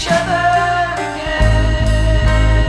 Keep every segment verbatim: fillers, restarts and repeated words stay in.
other again.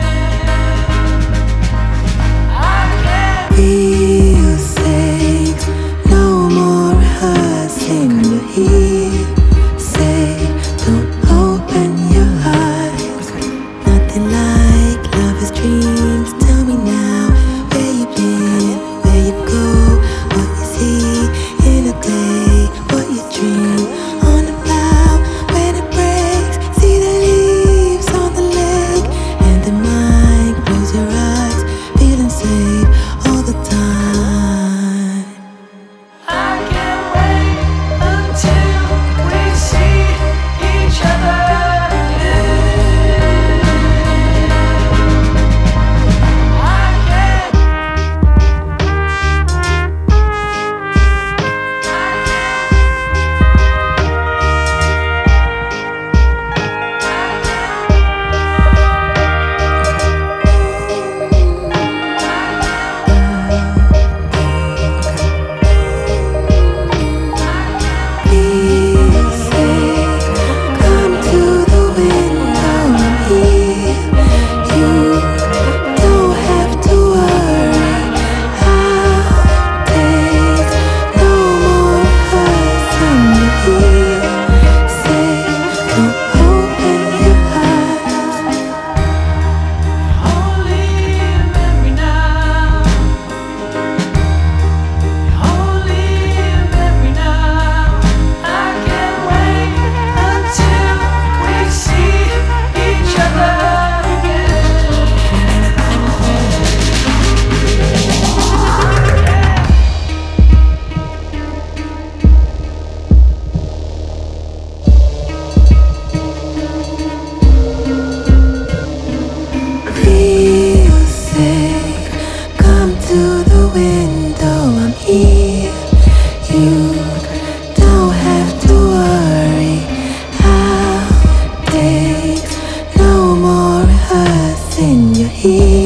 I can't Feel safe, no more rehearsing. You're here, safe. Don't open your eyes. Nothing like lover's dreams. Tell me now where you've been, where you go, what you see in a day, what you dream on about when it breaks. See the leaves on the lake, and the mind close your eyes, feeling safe all the time. I can't wait until we see each other again. I can't. Feel safe, come to the window. I'm here. You don't have to worry. I'll take no more rehearsing. You're here, safe. Don't open your eyes. Only a memory now. Only a memory now. I can't wait until we see each other again. Feel safe, come to the window. I'm here. You don't have to worry. I'll take no more rehearsing. You're here.